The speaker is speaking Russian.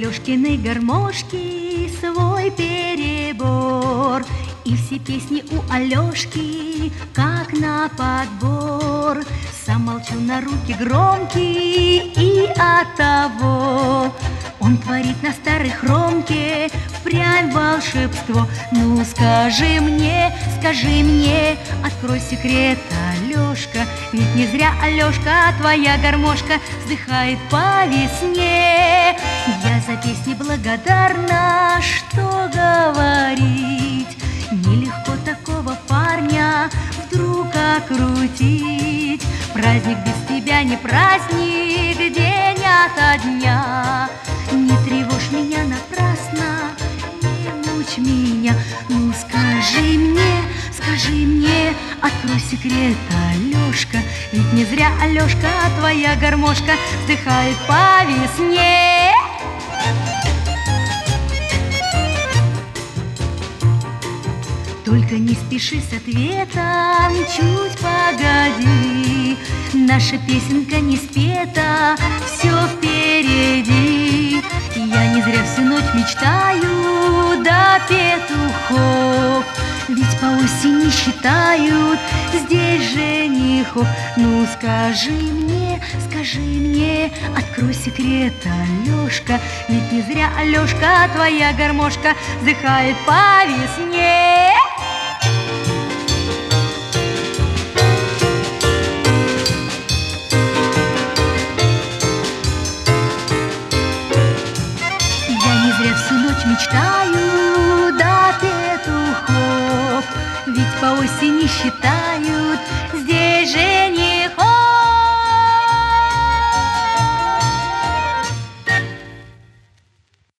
Алёшкины гармошки свой перебор, и все песни у Алёшки как на подбор. Сам молчу, на руки громкие, и оттого он творит на старой хромке впрямь волшебство. Ну скажи мне, открой секрет, Алёшка, ведь не зря, Алёшка, твоя гармошка вздыхает по весне. Я за песни благодарна, что говорить, нелегко такого парня вдруг окрутить. Праздник без тебя не праздник, день ото дня. Не тревожь меня напрасно, не мучь меня. Ну скажи мне, открой секрет, Алёшка, ведь не зря, Алёшка, твоя гармошка вздыхает по весне. Только не спеши с ответом, чуть погоди. Наша песенка не спета, все впереди. Я не зря всю ночь мечтаю до петухов, ведь по осени считают здесь женихов. Ну скажи мне, открой секрет, Алёшка, ведь не зря, Алёшка, твоя гармошка вздыхает по весне. Всю ночь мечтаю до петухов, ведь по осени считаю